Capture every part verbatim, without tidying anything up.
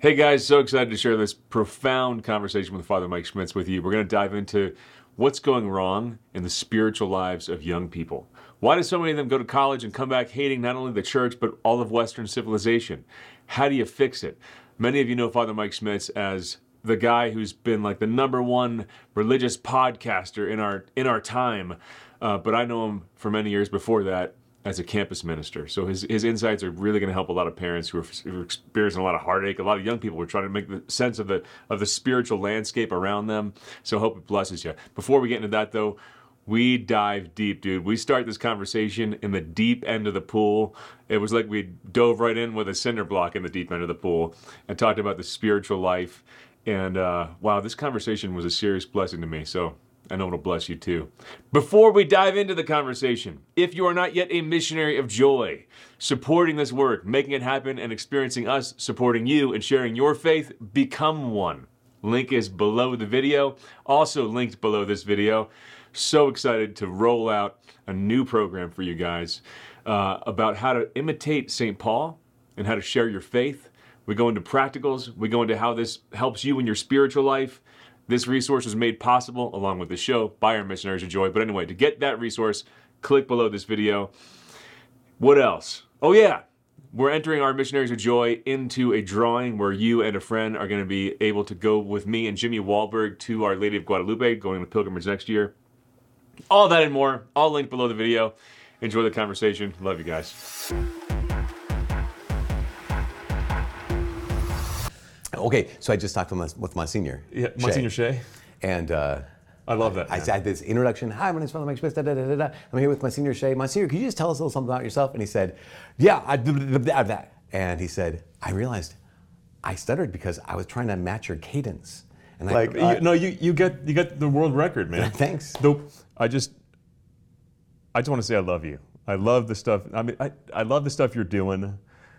Hey guys, so excited to share this profound conversation with Father Mike Schmitz with you. We're going to dive into what's going wrong in the spiritual lives of young people. Why do so many of them go to college and come back hating not only the church, but all of Western civilization? How do you fix it? Many of you know Father Mike Schmitz as the guy who's been like the number one religious podcaster in our in our time, uh, but I know him for many years before that as a campus minister. So his, his insights are really going to help a lot of parents who are, who are experiencing a lot of heartache, a lot of young people who are trying to make the sense of the of the spiritual landscape around them. So I hope it blesses you. Before we get into that though, we dive deep, dude. We start this conversation in the deep end of the pool. It was like we dove right in with a cinder block in the deep end of the pool and talked about the spiritual life. And uh, wow, this conversation was a serious blessing to me. So I know it'll bless you too. Before we dive into the conversation, if you are not yet a missionary of joy, supporting this work, making it happen, and experiencing us supporting you and sharing your faith, become one. Link is below the video, also linked below this video. So excited to roll out a new program for you guys uh, about how to imitate Saint Paul and how to share your faith. We go into practicals. We go into how this helps you in your spiritual life. This resource was made possible, along with the show, by our Missionaries of Joy. But anyway, to get that resource, click below this video. What else? Oh yeah, we're entering our Missionaries of Joy into a drawing where you and a friend are going to be able to go with me and Jimmy Wahlberg to Our Lady of Guadalupe, going to pilgrimage next year. All that and more, all linked below the video. Enjoy the conversation. Love you guys. Okay, so I just talked with, my, with Monsignor. Yeah, Monsignor Shea. And uh, I love that. I, I had this introduction. Hi, my name's Father Mike Schmitz. Da, da, da, da, da. I'm here with Monsignor Shea. Monsignor, could you just tell us a little something about yourself? And he said, yeah, I that. And he said, I realized I stuttered because I was trying to match your cadence. And like, I, uh, you, no, you you get you get the world record, man. Thanks. Nope. I just, I just want to say I love you. I love the stuff. I mean, I I love the stuff you're doing.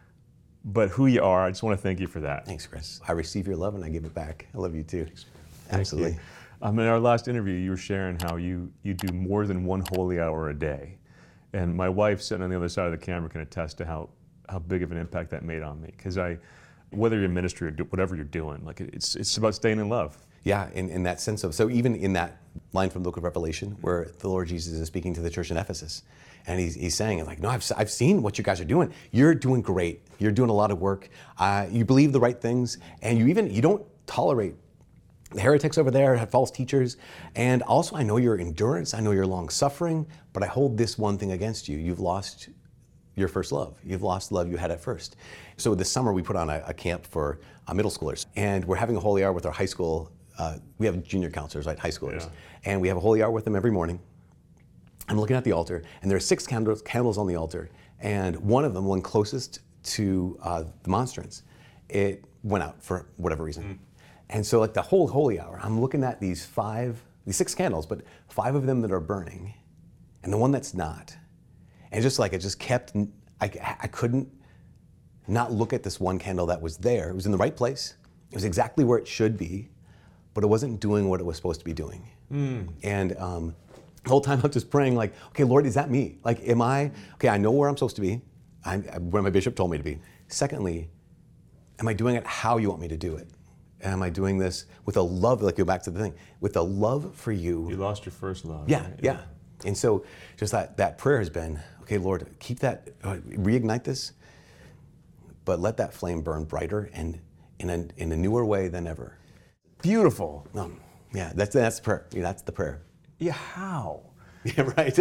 But who you are, I just want to thank you for that. Thanks, Chris. I receive your love and I give it back. I love you too. Thanks. Absolutely. Thank you. Um, in our last interview, you were sharing how you, you do more than one holy hour a day. And my wife sitting on the other side of the camera can attest to how, how big of an impact that made on me. Because I, whether you're in ministry or do, whatever you're doing, like it's, it's about staying in love. Yeah, in, in that sense of, so even in that line from the book of Revelation where the Lord Jesus is speaking to the church in Ephesus, and he's, he's saying, like, no, I've, I've seen what you guys are doing. You're doing great. You're doing a lot of work. Uh, you believe the right things, and you even, you don't tolerate the heretics over there, have false teachers. And also, I know your endurance. I know your long suffering, but I hold this one thing against you. You've lost your first love. You've lost the love you had at first. So this summer, we put on a, a camp for uh, middle schoolers, and we're having a holy hour with our high school. Uh, we have junior counselors, right, high schoolers, yeah. And we have a holy hour with them every morning. I'm looking at the altar, and there are six candles, candles on the altar, and one of them, one closest to uh, the monstrance, it went out for whatever reason. Mm. And so, like the whole holy hour, I'm looking at these five, these six candles, but five of them that are burning, and the one that's not. And just like it just kept, I, I couldn't not look at this one candle that was there. It was in the right place. It was exactly where it should be, but it wasn't doing what it was supposed to be doing. Mm. And um, the whole time I'm just praying like, okay, Lord, is that me? Like, am I, okay, I know where I'm supposed to be, I'm, where my bishop told me to be. Secondly, am I doing it how you want me to do it? Am I doing this with a love, like go back to the thing, with a love for you? You lost your first love. Yeah, right? yeah. And so just that, that prayer has been, okay, Lord, keep that, uh, reignite this, but let that flame burn brighter and in a, in a newer way than ever. Beautiful. Um, yeah, that's, that's the prayer. Yeah, that's the prayer. Yeah, how? Yeah, right.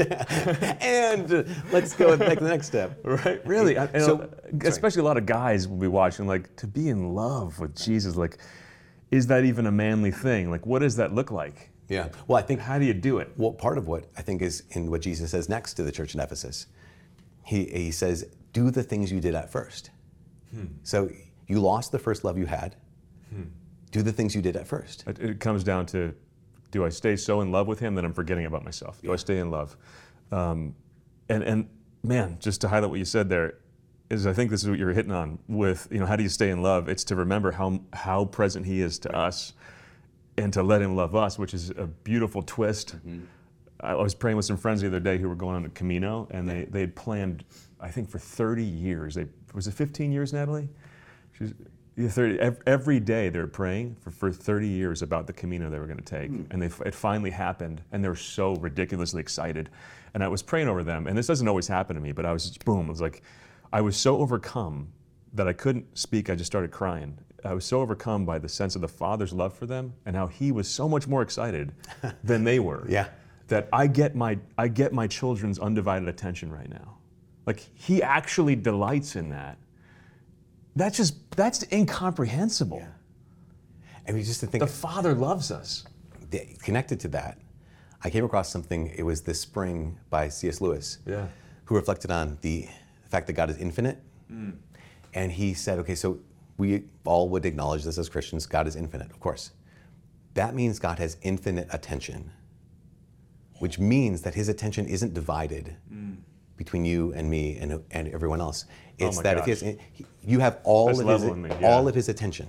And uh, let's go and take the next step. Right, really. I, so, know, especially a lot of guys will be watching, like, to be in love with Jesus, like, is that even a manly thing? Like, what does that look like? Yeah, well, I think, how do you do it? Well, part of what I think is in what Jesus says next to the church in Ephesus. He, he says, do the things you did at first. Hmm. So you lost the first love you had. Hmm. Do the things you did at first. It, it comes down to, do I stay so in love with him that I'm forgetting about myself? Do yeah. I stay in love? Um, and, and man, just to highlight what you said there, is I think this is what you're hitting on with, you know, how do you stay in love? It's to remember how how present he is to right. us and to let him love us, which is a beautiful twist. Mm-hmm. I was praying with some friends the other day who were going on a Camino, and they, they had planned, I think for thirty years, they, was it fifteen years, Natalie? She's, Yeah, thirty, ev- every day they were praying for, for thirty years about the Camino they were going to take. Mm. And they, it finally happened, and they were so ridiculously excited. And I was praying over them, and this doesn't always happen to me, but I was just, boom, it was like, I was so overcome that I couldn't speak, I just started crying. I was so overcome by the sense of the Father's love for them and how he was so much more excited than they were. Yeah. That I get my I get my children's undivided attention right now. Like, he actually delights in that. That's just, that's incomprehensible. Yeah. I mean, just to think. The Father loves us. Connected to that, I came across something, it was this spring by C S Lewis, yeah. who reflected on the fact that God is infinite. Mm. And he said, okay, so we all would acknowledge this as Christians, God is infinite, of course. That means God has infinite attention, which means that his attention isn't divided mm. between you and me and, and everyone else. It's oh that gosh. if he has, you have all That's of his, me, yeah. all of his attention.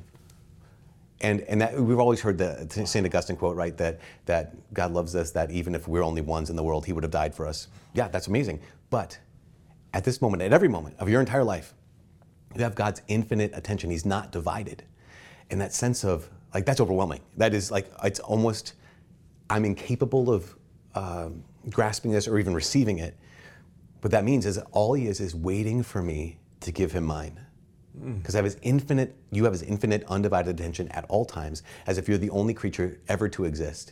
And and that, we've always heard the Saint Augustine quote, right? That that God loves us, that even if we're only ones in the world, he would have died for us. Yeah, that's amazing. But at this moment, at every moment of your entire life, you have God's infinite attention. He's not divided. And that sense of, like, that's overwhelming. That is like, it's almost, I'm incapable of um, grasping this or even receiving it. What that means is that all he is is waiting for me to give him mine. Because I have his infinite, you have his infinite undivided attention at all times, as if you're the only creature ever to exist.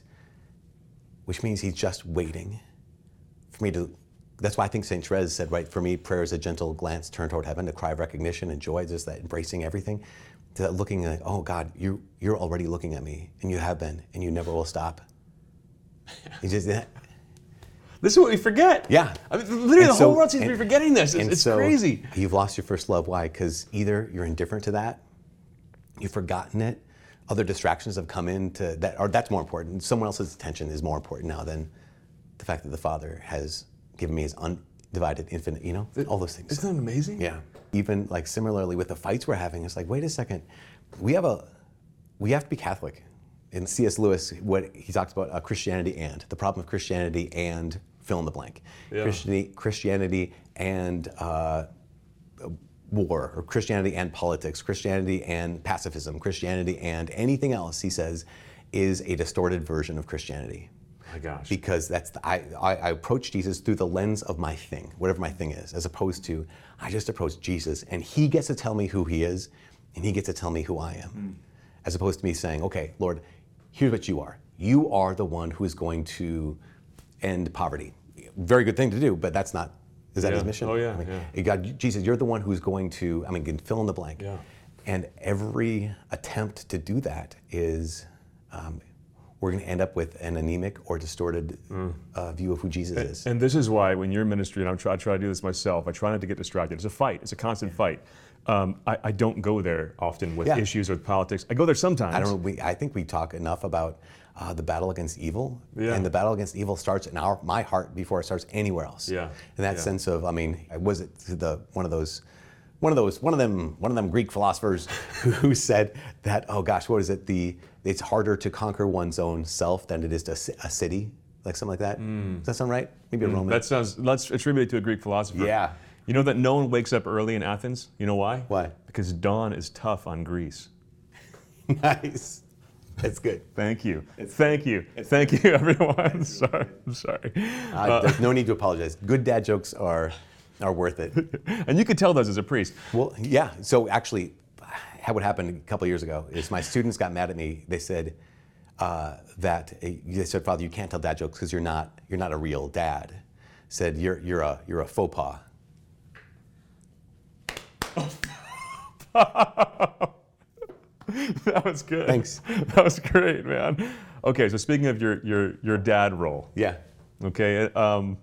Which means he's just waiting for me to, that's why I think Saint Therese said, right, for me, prayer is a gentle glance turned toward heaven, a cry of recognition and joy, just that embracing everything. To that looking like, oh God, you, you're already looking at me, and you have been, and you never will stop. You just, This is what we forget. Yeah. I mean, literally, and the so, whole world seems and, to be forgetting this. It's, and it's so crazy. You've lost your first love. Why? Because either you're indifferent to that, you've forgotten it, other distractions have come in to that, or that's more important. Someone else's attention is more important now than the fact that the Father has given me his undivided, infinite, you know, it, all those things. Isn't that amazing? Yeah. Even like similarly with the fights we're having, it's like, wait a second, we have a, we have to be Catholic. In C S Lewis, what he talks about, uh, Christianity and, the problem of Christianity and fill in the blank. Yeah. Christianity, Christianity and uh, war, or Christianity and politics, Christianity and pacifism, Christianity and anything else, he says, is a distorted version of Christianity. My gosh. Because that's the, I, I, I approach Jesus through the lens of my thing, whatever my thing is, as opposed to I just approach Jesus and he gets to tell me who he is and he gets to tell me who I am. Mm. As opposed to me saying, okay, Lord, here's what you are. You are the one who is going to end poverty. Very good thing to do, but that's not, is that yeah. his mission? Oh yeah, I mean, yeah. God, Jesus, you're the one who's going to, I mean, can fill in the blank. Yeah. And every attempt to do that is, um, we're going to end up with an anemic or distorted mm. uh, view of who Jesus and, is. And this is why when you're in ministry, and I'm try, I try to do this myself, I try not to get distracted. It's a fight. It's a constant yeah. fight. Um, I, I don't go there often with yeah. issues or with politics. I go there sometimes. I don't know. We, I think we talk enough about uh, the battle against evil, yeah. and the battle against evil starts in our my heart before it starts anywhere else. Yeah. In that yeah. sense of, I mean, was it the one of those, one of those, one of them, one of them Greek philosophers who, who said that, oh gosh, what is it? The it's harder to conquer one's own self than it is to a city, like something like that. Mm. Does that sound right? Maybe a mm, Roman. That sounds. Let's attribute it to a Greek philosopher. Yeah. You know that no one wakes up early in Athens? You know why? Why? Because dawn is tough on Greece. Nice. That's good. Thank you. It's Thank you. Thank good. you, everyone. I'm sorry. I'm sorry. Uh, uh, there's no need to apologize. Good dad jokes are are worth it. And you could tell those as a priest. Well, yeah. So actually, how what happened a couple of years ago is my students got mad at me. They said uh, that they said, Father, you can't tell dad jokes because you're not you're not a real dad. Said you're you're a you're a faux pas. That was good. Thanks. That was great, man. Okay, so speaking of your your your dad role. Yeah. Okay. Um,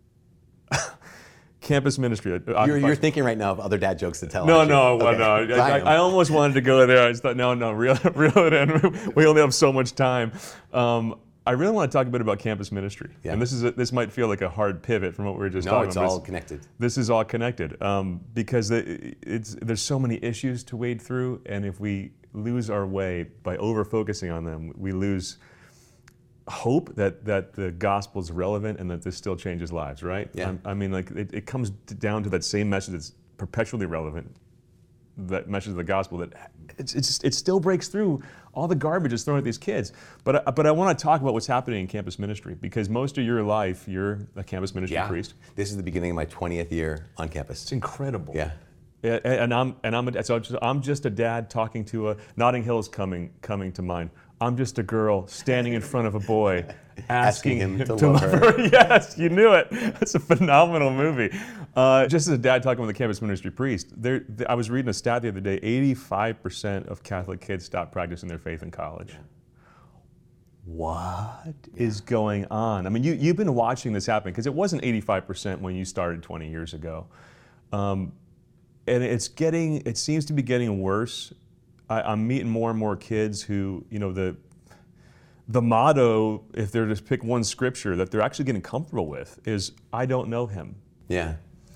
campus ministry. You're, you're thinking right now of other dad jokes to tell. No, no, okay. well, no. I, I, I almost wanted to go there. I just thought, no, no, reel, reel it in. We only have so much time. Um, I really want to talk a bit about campus ministry, yeah. and this is a, this might feel like a hard pivot from what we were just no, talking it's about. No, it's all connected. This is all connected um, because it, it's there's so many issues to wade through, and if we lose our way by over focusing on them, we lose hope that that the gospel is relevant and that this still changes lives. Right? Yeah. I, I mean, like it, it comes down to that same message that's perpetually relevant. that message of the gospel that it's, it's, it still breaks through all the garbage that's thrown at these kids. But, but I want to talk about what's happening in campus ministry, because most of your life, you're a campus ministry Yeah. priest. This is the beginning of my twentieth year on campus. It's incredible. Yeah. And, and I'm and I'm a, so I'm just, I'm just a dad talking to a Notting Hill's coming coming to mind. I'm just a girl standing in front of a boy, asking, Asking him to to love love her. her. Yes, you knew it. That's a phenomenal movie. Uh, just as a dad talking with a campus ministry priest, there, th- I was reading a stat the other day. eighty-five percent of Catholic kids stop practicing their faith in college. Yeah. What is going on? I mean, you, you've been watching this happen, because it wasn't eighty-five percent when you started twenty years ago. Um, and it's getting, it seems to be getting worse. I, I'm meeting more and more kids who, you know, the the motto, if they're to pick one scripture that they're actually getting comfortable with, is, I don't know him. Yeah.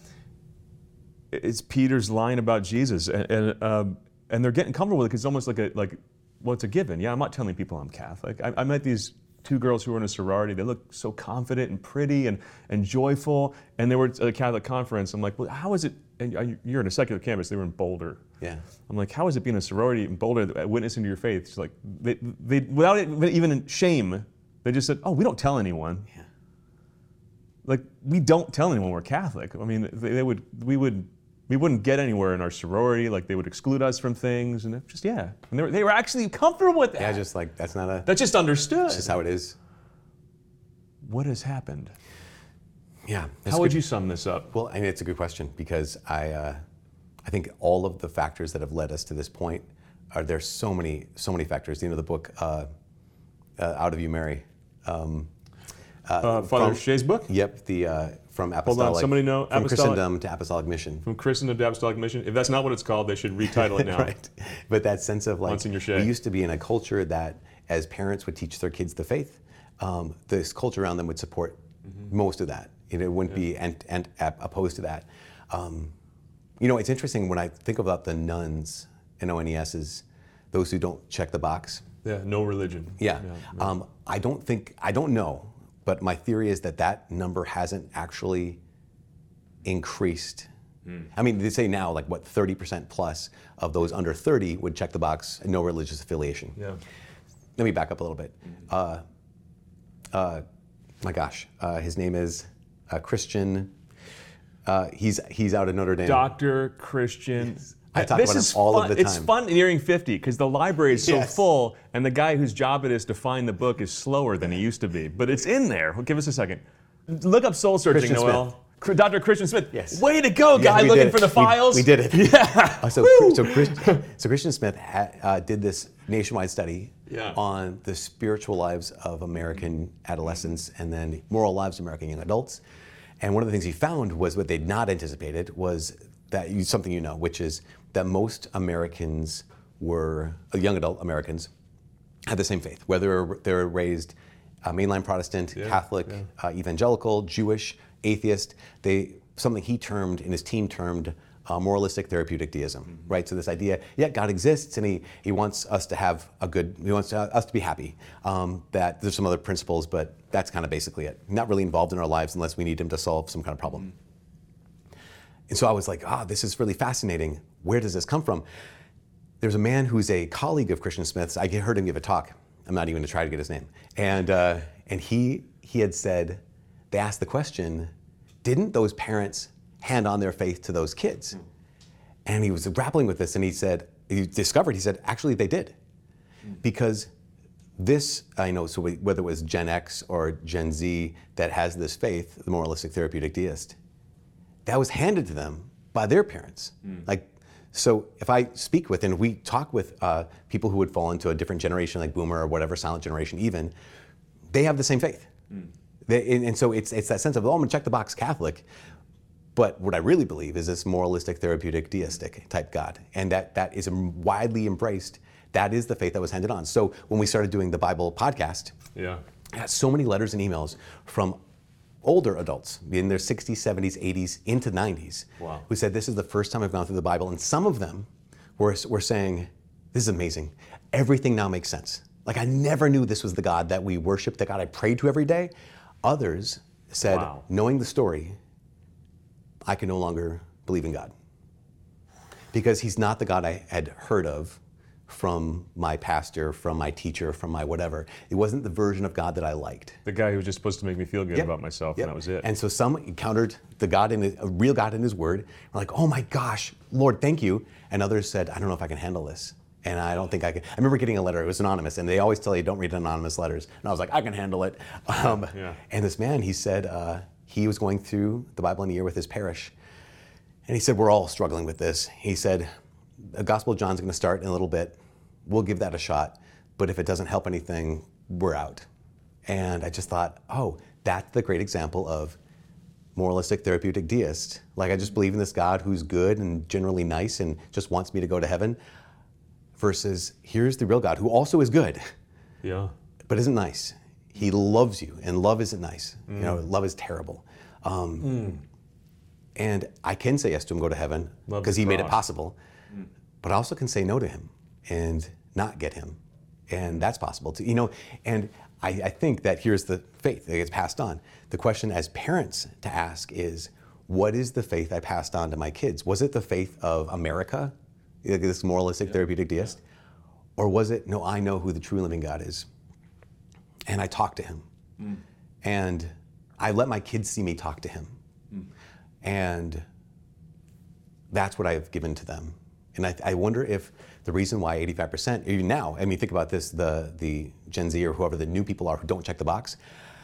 It's Peter's line about Jesus, and and, um, and they're getting comfortable with it because it's almost like a like, well, it's a given. Yeah, I'm not telling people I'm Catholic. I, I met these two girls who were in a sorority. They looked so confident and pretty and and joyful, and they were at a Catholic conference. I'm like, well, how is it? And you're in a secular campus. They were in Boulder. Yeah. I'm like, how is it being a sorority in Boulder, witnessing to your faith? She's like, they, they without it, even shame, they just said, oh, we don't tell anyone. Yeah. Like, we don't tell anyone we're Catholic. I mean, they, they would, we would, we wouldn't get anywhere in our sorority. Like, they would exclude us from things, and it just yeah. And they were, they were actually comfortable with that. Yeah, just like, that's not a, That's just understood. that's just how it is. What has happened? Yeah. that's How would good. you sum this up? Well, I mean, it's a good question, because I, uh, I think all of the factors that have led us to this point are, there's so many, so many factors. You know, the book, uh, uh, Out of You, Mary. Um, Uh, Father from- Shea's book? Yep, the, uh, from Hold apostolic. on, somebody know From apostolic? Christendom to Apostolic Mission. From Christendom to Apostolic Mission? If that's not what it's called, they should retitle it now. Right. But that sense of like, Monsignor Shea. we used to be in a culture that as parents would teach their kids the faith, um, this culture around them would support mm-hmm. most of that. You know, it wouldn't yeah. be and, and opposed to that. Um, you know, it's interesting when I think about the nuns, N O N E S's, those who don't check the box. Yeah, no religion. Yeah. yeah, yeah. Um, I don't think, I don't know, but my theory is that that number hasn't actually increased. Mm. I mean, they say now, like, what, thirty percent plus of those under thirty would check the box, no religious affiliation. Yeah. Let me back up a little bit. Uh, uh, my gosh, uh, his name is uh, Christian. Uh, he's he's out of Notre Dame. Doctor Christian. Yes. I talk this about him is all fun. of the time. It's fun nearing fifty because the library is so Yes. full, and the guy whose job it is to find the book is slower than he used to be. But it's in there. Well, give us a second. Look up Soul Searching, Christian Noel. Smith. Cr- Doctor Christian Smith. Yes. Way to go, Yeah, guy we looking did for it. the We- files. We, did it. Yeah. Uh, so, Woo! so, Christian, so Christian Smith ha, uh, did this nationwide study Yeah. on the spiritual lives of American adolescents and then moral lives of American young adults. And one of the things he found was what they'd not anticipated was that you, something you know, which is that most Americans were, uh, young adult Americans, had the same faith, whether they were raised uh, mainline Protestant, Yeah, Catholic, yeah. Uh, evangelical, Jewish, atheist. They something he termed and his team termed uh, moralistic therapeutic deism, mm-hmm. right? So this idea, yeah, God exists, and he he wants us to have a good, he wants uh, us to be happy. Um, that there's some other principles, but that's kind of basically it. Not really involved in our lives unless we need him to solve some kind of problem. Mm-hmm. And so I was like, ah, this is really fascinating. Where does this come from? There's a man who's a colleague of Christian Smith's. I heard him give a talk. I'm not even going to try to get his name. And uh, and he he had said, they asked the question, didn't those parents hand on their faith to those kids? Mm. And he was grappling with this, and he said, he discovered, he said, actually they did. Mm. Because this, I know, so we, whether it was Gen X or Gen Z that has this faith, the moralistic therapeutic deist, that was handed to them by their parents. Mm. Like, so if I speak with, and we talk with uh, people who would fall into a different generation, like Boomer or whatever, silent generation even, they have the same faith. Mm. They, and, and so it's it's that sense of, oh, I'm gonna check the box Catholic, but what I really believe is this moralistic, therapeutic, deistic type God, and that that is widely embraced. That is the faith that was handed on. So when we started doing the Bible podcast, Yeah. I got so many letters and emails from older adults in their sixties, seventies, eighties, into nineties, Wow. who said, this is the first time I've gone through the Bible, and some of them were were saying, this is amazing. Everything now makes sense. Like, I never knew this was the God that we worship, the God I prayed to every day. Others said, Wow. knowing the story, I can no longer believe in God. because he's not the God I had heard of from my pastor, from my teacher, from my whatever. It wasn't the version of God that I liked. The guy who was just supposed to make me feel good Yep. about myself, Yep. and that was it. And so some encountered the God in a real God in His Word. We're like, oh my gosh, Lord, thank you. And others said, I don't know if I can handle this. And I don't think I can. I remember getting a letter. It was anonymous, and they always tell you don't read anonymous letters. And I was like, I can handle it. Um, Yeah. And this man, he said uh, he was going through the Bible in a year with his parish, and he said we're all struggling with this. He said the Gospel of John's going to start in a little bit. We'll give that a shot, but if it doesn't help anything, we're out. And I just thought, oh, that's the great example of moralistic therapeutic deist. Like, I just believe in this God who's good and generally nice and just wants me to go to heaven, versus here's the real God who also is good, Yeah. but isn't nice. He loves you, and love isn't nice. Mm. You know, love is terrible. Um, mm. And I can say yes to him, go to heaven, because he made it possible. Mm. But I also can say no to him and not get him, and that's possible too. You know, and I, I think that here's the faith that gets passed on. The question as parents to ask is, what is the faith I passed on to my kids? Was it the faith of America, this moralistic yeah. therapeutic deist, yeah. or was it, no, I know who the true living God is, and I talk to him, mm. and I let my kids see me talk to him, mm. and that's what I've given to them. And I, I wonder if the reason why eighty-five percent, even now, I mean, think about this, the, the Gen Z or whoever the new people are who don't check the box,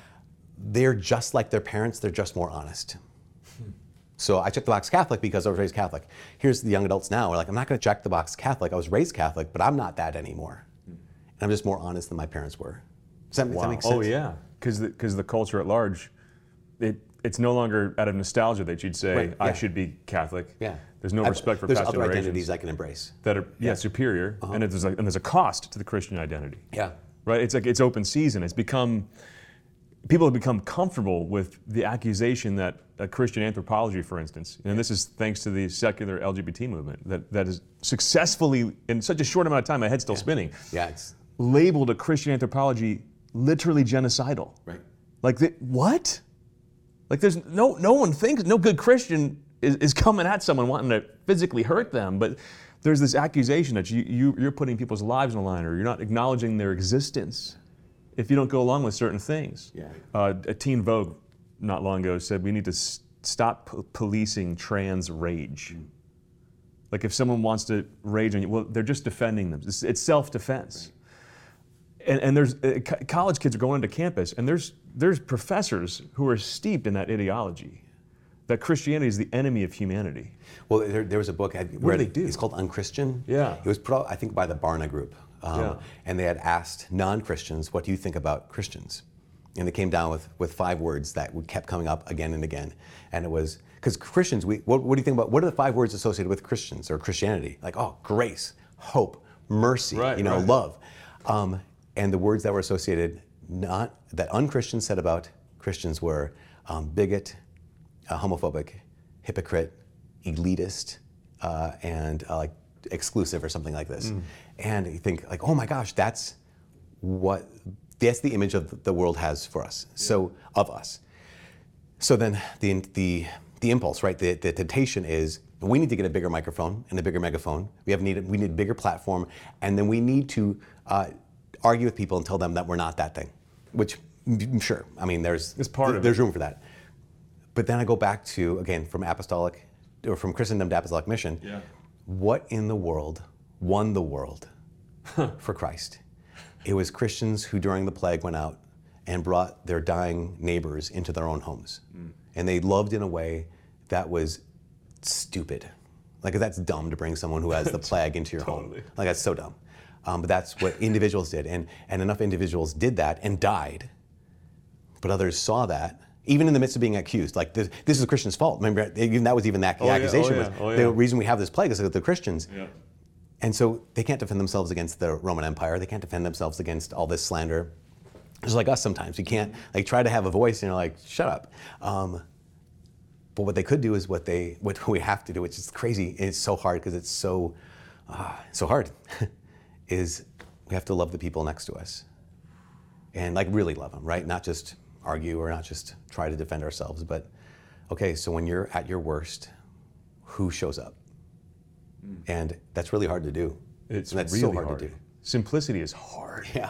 they're just like their parents, they're just more honest. Hmm. So I checked the box Catholic because I was raised Catholic. Here's the young adults now, we're like, I'm not gonna check the box Catholic, I was raised Catholic, but I'm not that anymore. Hmm. And I'm just more honest than my parents were. Does that, wow. does that make sense? Oh yeah, because the, 'cause the culture at large, it, it's no longer out of nostalgia that you'd say, right. I yeah. should be Catholic. Yeah. There's no I, respect for there's past other generations identities I can embrace that are yeah, yeah. superior, uh-huh. and there's like, and there's a cost to the Christian identity. Yeah, right. It's like it's open season. It's become people have become comfortable with the accusation that uh, Christian anthropology, for instance, and this is thanks to the secular L G B T movement that that is successfully in such a short amount of time. My head's still yeah. spinning. Yeah, it's labeled a Christian anthropology literally genocidal. Right. Like the, what? Like there's no no one thinks no good Christian is, is coming at someone wanting to physically hurt them, but there's this accusation that you, you you're putting people's lives on the line, or you're not acknowledging their existence if you don't go along with certain things. Yeah. Uh, a Teen Vogue not long ago said we need to s- stop p- policing trans rage. Mm. Like if someone wants to rage on you, well, they're just defending them. It's, it's self-defense. Right. And, and there's uh, co- college kids are going into campus, and there's there's professors who are steeped in that ideology, that Christianity is the enemy of humanity. Well, there, there was a book I what read. Do they do? It's called Unchristian. Yeah. It was put out, I think, by the Barna Group. Um, yeah. And they had asked non-Christians, what do you think about Christians? And they came down with, with five words that would kept coming up again and again. And it was, because Christians, we, what, what do you think about, what are the five words associated with Christians or Christianity? Like, oh, grace, hope, mercy, right, you know, right. love. Um, and the words that were associated, not that un-Christians said about Christians were um, bigot, uh, homophobic, hypocrite, elitist, uh, and uh, like exclusive or something like this. Mm. And you think like, oh my gosh, that's what, that's the image of the world has for us. Yeah. So of us. So then the the the impulse, right? The, the temptation is we need to get a bigger microphone and a bigger megaphone. We have need we need a bigger platform, and then we need to uh, argue with people and tell them that we're not that thing. Which, sure, I mean, there's it's part th- of there's it. room for that. But then I go back to, again, from apostolic, or from Christendom to apostolic mission, yeah. What in the world won the world for Christ? It was Christians who during the plague went out and brought their dying neighbors into their own homes. Mm. And they loved in a way that was stupid. Like, that's dumb to bring someone who has the plague into your totally. home. Like, that's so dumb. Um, but that's what individuals did. And, and enough individuals did that and died. But others saw that, even in the midst of being accused. Like, this, this is the Christian's fault. Remember, even that was even that, the oh, accusation yeah. Oh, yeah. was, oh, yeah. the reason we have this plague is that the Christians. Yeah. And so they can't defend themselves against the Roman Empire. They can't defend themselves against all this slander. It's like us sometimes. You can't like try to have a voice and you're like, shut up. Um, but what they could do is what they what we have to do, which is crazy. And it's so hard because it's so uh, so hard. Is we have to love the people next to us, and like really love them, right? Not just argue or not just try to defend ourselves, but okay. So when you're at your worst, who shows up? And that's really hard to do. It's And that's really so hard, hard to do. Simplicity is hard. Yeah.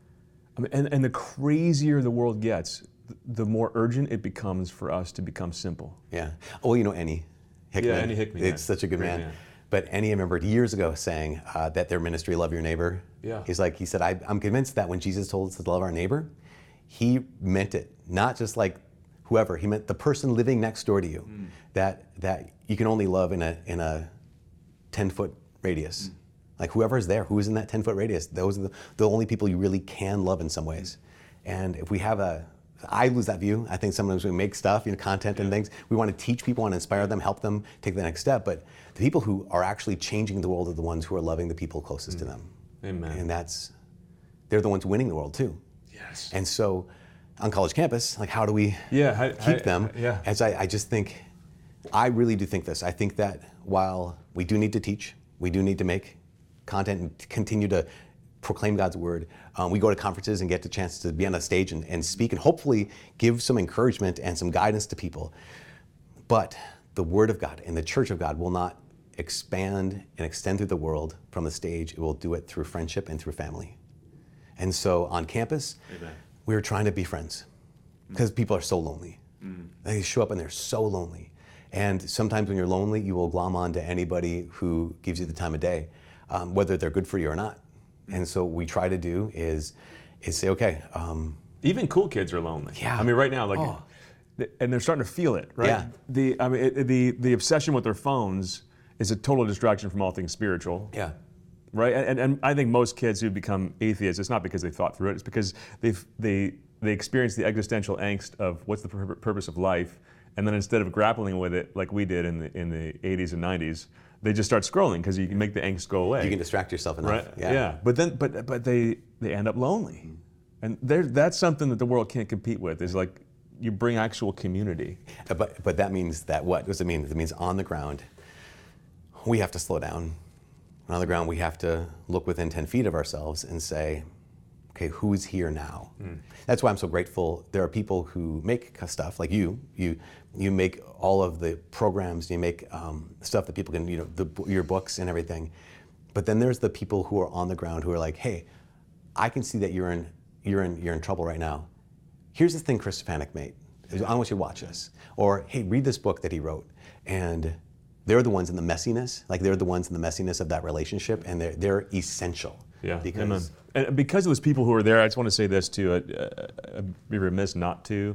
I mean, and, and the crazier the world gets, th- the more urgent it becomes for us to become simple. Yeah. Oh, well, you know Annie Hickman. Yeah, Annie Hickman, It's yeah. such a good Great man. man. But Annie, I remembered years ago saying uh, that their ministry, Love Your Neighbor. Yeah. He's like, he said, I, I'm convinced that when Jesus told us to love our neighbor, he meant it. Not just like whoever, he meant the person living next door to you. Mm. That that you can only love in a in a ten foot radius. Mm. Like whoever's there, who is in that ten foot radius, those are the, the only people you really can love in some ways. Mm. And if we have a, I lose that view. I think sometimes we make stuff, you know, content yeah. and things. We want to teach people and inspire them, help them take the next step. But the people who are actually changing the world are the ones who are loving the people closest mm. to them. Amen. And that's, they're the ones winning the world too. Yes. And so on college campus, like how do we yeah, I, keep I, them? I, yeah. As I, I just think, I really do think this. I think that while we do need to teach, we do need to make content and continue to proclaim God's word. Um, we go to conferences and get the chance to be on a stage and, and speak and hopefully give some encouragement and some guidance to people. But the word of God and the church of God will not expand and extend through the world from the stage. It will do it through friendship and through family. And so on campus, Amen. We're trying to be friends because mm. people are so lonely. Mm. They show up and they're so lonely. And sometimes when you're lonely, you will glom on to anybody who gives you the time of day, um, whether they're good for you or not. And so what we try to do is is say, okay. Um, Even cool kids are lonely. Yeah. I mean, right now, like, oh. and they're starting to feel it, right? Yeah. The I mean, it, the the obsession with their phones is a total distraction from all things spiritual. Yeah. Right. And, and I think most kids who become atheists, it's not because they thought through it. It's because they've they they experience the existential angst of what's the pur- purpose of life, and then instead of grappling with it like we did in the in the eighties and nineties. They just start scrolling because you can make the angst go away. You can distract yourself enough. Right? Yeah. yeah. But then, but but they they end up lonely, mm. and there that's something that the world can't compete with. Is like you bring actual community. But but that means that what does it mean? It means on the ground, we have to slow down. On the ground, we have to look within ten feet of ourselves and say, okay, who's here now? Mm. That's why I'm so grateful. There are people who make stuff like you. You you make all of the programs. You make um, stuff that people can, you know, the, your books and everything. But then there's the people who are on the ground who are like, hey, I can see that you're in you're in you're in trouble right now. Here's the thing Chris Stefanik made. I want you to watch this. Or hey, read this book that he wrote. And they're the ones in the messiness. Like they're the ones in the messiness of that relationship, and they're they're essential. Yeah, because amen. And because of those people who are there, I just want to say this too. I, I'd be remiss not to.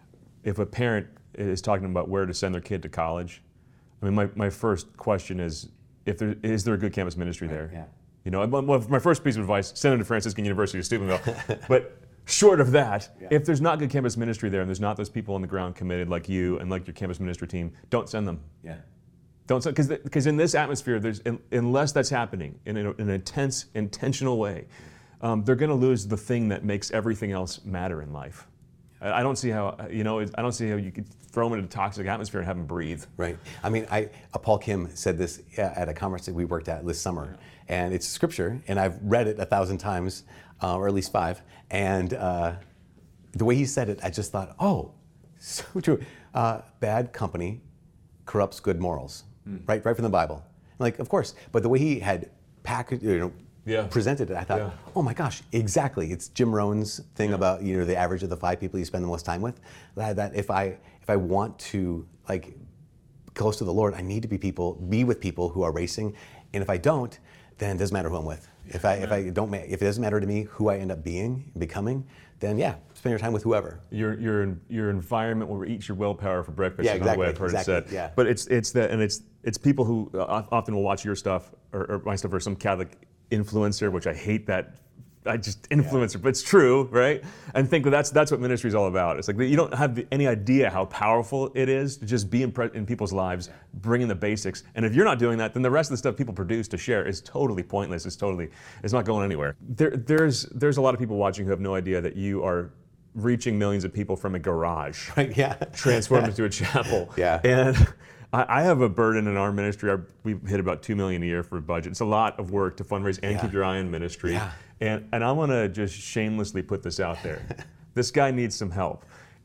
If a parent is talking about where to send their kid to college, I mean, my, my first question is, if there is there a good campus ministry there? Yeah. You know, my first piece of advice: send them to Franciscan University of Steubenville. But short of that, yeah. if there's not good campus ministry there, and there's not those people on the ground committed like you and like your campus ministry team, don't send them. Yeah. Don't because because in this atmosphere, there's unless that's happening in an, in an intense, intentional way, um, they're going to lose the thing that makes everything else matter in life. I, I don't see how you know. I don't see how you could throw them into a toxic atmosphere and have them breathe. Right. I mean, I uh, Paul Kim said this at a conference that we worked at this summer, yeah. and it's scripture, and I've read it a thousand times, uh, or at least five. And uh, the way he said it, I just thought, oh, so true. Uh, bad company corrupts good morals. Right, right from the Bible. Like, of course, but the way he had packaged, you know, yeah. presented it, I thought, yeah. oh my gosh, exactly. It's Jim Rohn's thing yeah. about, you know, the average of the five people you spend the most time with. That, that if I if I want to like close to the Lord, I need to be people, be with people who are racing, and if I don't, then it doesn't matter who I'm with. If I yeah. if I don't if it doesn't matter to me who I end up being, becoming, then yeah, spend your time with whoever. Your your your environment will eat your willpower for breakfast. Yeah, exactly. Another way I've heard exactly, it said. Yeah. But it's it's that, and it's it's people who often will watch your stuff or, or my stuff or some Catholic influencer, which I hate that. I just influencer, yeah. but it's true, right? And think that that's that's what ministry is all about. It's like you don't have the, any idea how powerful it is to just be in, pre- in people's lives, bringing the basics. And if you're not doing that, then the rest of the stuff people produce to share is totally pointless. It's totally, it's not going anywhere. There, there's there's a lot of people watching who have no idea that you are reaching millions of people from a garage, right? Yeah, transformed into a chapel. Yeah, and I, I have a burden in our ministry. Our, we hit about two million a year for a budget. It's a lot of work to fundraise and yeah. keep your eye on ministry. Yeah. And and I want to just shamelessly put this out there. This guy needs some help.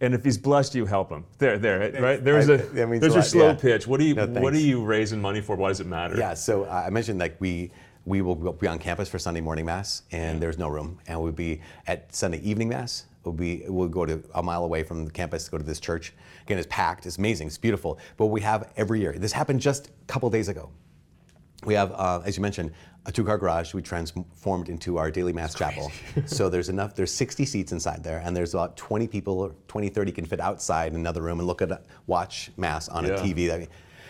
And if he's blessed you, help him. There, there, right? There's I- a that means there's a your lot, slow yeah. pitch. What do you No, What are thanks. you raising money for? Why does it matter? Yeah, so uh, I mentioned like we we will be on campus for Sunday morning mass, and there's no room, and we'll be at Sunday evening mass. We'll be we'll go to a mile away from the campus to go to this church. Again, it's packed. It's amazing. It's beautiful. But we have every year. This happened just a couple days ago. We have, uh, as you mentioned, a two-car garage we transformed into our daily mass chapel. So there's enough, there's sixty seats inside there, and there's about twenty people, or twenty, thirty can fit outside in another room and look at, watch mass on Yeah. a T V.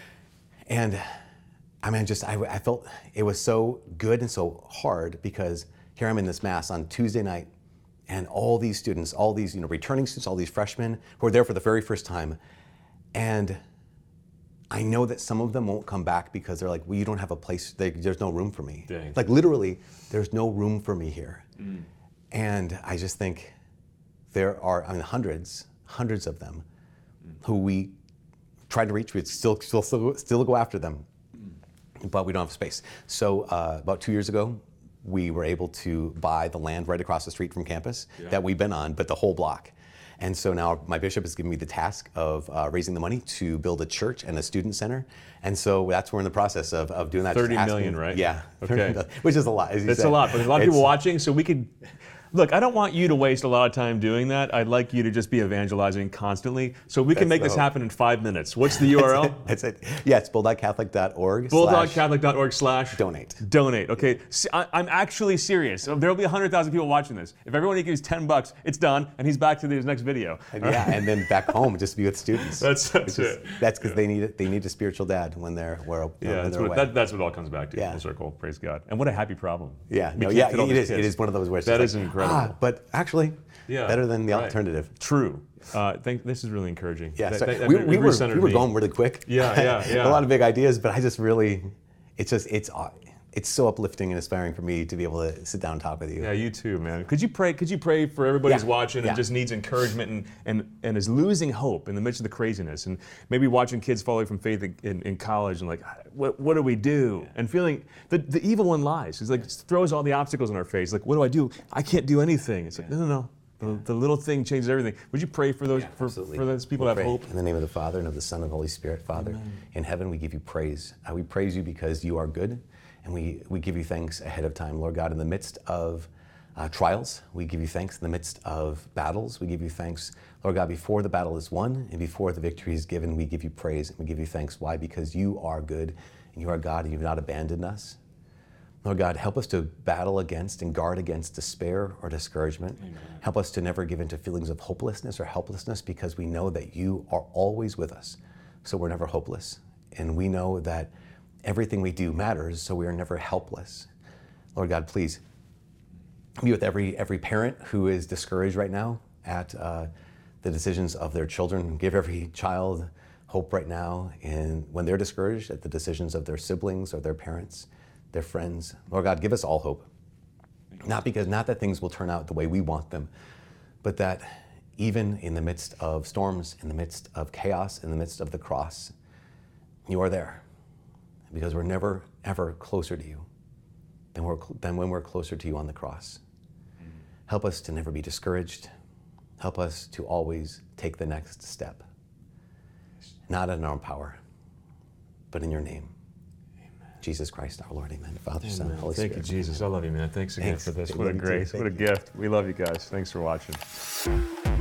And I mean, just, I, I felt it was so good and so hard because here I'm in this mass on Tuesday night, and all these students, all these, you know, returning students, all these freshmen who are there for the very first time. And I know that some of them won't come back because they're like, well, you don't have a place, they, there's no room for me. Dang. Like literally, there's no room for me here. Mm. And I just think there are, I mean, hundreds, hundreds of them mm. who we tried to reach, we still, still, still, still go after them, mm. but we don't have space. So uh, about two years ago, we were able to buy the land right across the street from campus yeah. that we've been on, but the whole block. And so now my bishop has given me the task of uh, raising the money to build a church and a student center. And so that's what we're in the process of, of doing that. thirty Just million, asking, right? Yeah. Okay. Which is a lot, as you It's said. a lot, but there's a lot of It's- people watching, so we could. Look, I don't want you to waste a lot of time doing that. I'd like you to just be evangelizing constantly. So we can That's make the this hope. happen in five minutes. What's the U R L? That's it. Yeah, it's bulldog catholic dot org. bulldog catholic dot org slash donate. Donate. Okay, S- I, I'm actually serious. So there'll be one hundred thousand people watching this. If everyone gives ten bucks, it's done, and he's back to his next video. And yeah, and then back home just to be with students. That's- that's Which is- it. That's because they need it. They need a spiritual dad when they're where, when Yeah, that's they're what, away. that, that's what it all comes back to. Yeah. Full circle. Praise God. And what a happy problem. yeah, We no, can't yeah, fit all it these is. It kids. is one of those where it's That just is like, incredible. Ah, but actually, Yeah, better than the right. alternative. True. Uh, think this is really encouraging. Yeah, That- so that- that we, re- we were recentered we were me. going really quick. Yeah, yeah, yeah. a lot of big ideas, but I just really, it's just it's uh, it's so uplifting and inspiring for me to be able to sit down and talk with you. Yeah, you too, man. Could you pray? Could you pray for everybody who's Yeah, watching yeah. and just needs encouragement and, and and is losing hope in the midst of the craziness, and maybe watching kids fall away from faith in, in, in college and like, what what do we do? And feeling the the evil one lies. He's like throws all the obstacles in our face. Like, what do I do? I can't do anything. It's like no, no, no. The, the little thing changes everything. Would you pray for those for, Absolutely. for those people We'll that have pray. hope? In the name of the Father, and of the Son, and of the Holy Spirit. Father, Amen. in heaven we give you praise. Uh, we praise you because you are good, and we, we give you thanks ahead of time. Lord God, in the midst of uh, trials, we give you thanks. In the midst of battles, we give you thanks. Lord God, before the battle is won, and before the victory is given, we give you praise, and we give you thanks. Why? Because you are good, and you are God, and you've not abandoned us. Lord God, help us to battle against and guard against despair or discouragement. Amen. Help us to never give into feelings of hopelessness or helplessness because we know that you are always with us. So we're never hopeless. And we know that everything we do matters, so we are never helpless. Lord God, please be with every, every parent who is discouraged right now at uh, the decisions of their children. Give every child hope right now in, when they're discouraged at the decisions of their siblings or their parents, their friends. Lord God, give us all hope. Not because, not that things will turn out the way we want them, but that even in the midst of storms, in the midst of chaos, in the midst of the cross, you are there. Because we're never, ever closer to you than, we're, than when we're closer to you on the cross. Help us to never be discouraged. Help us to always take the next step. Not in our own power, but in your name. Jesus Christ, our Lord, amen. Father, Son, Amen. Holy Thank Spirit. you, Jesus. I love you, man. Thanks again Thanks. for this. I What a love you too. grace. Thank What a you. gift. We love you guys. Thanks for watching.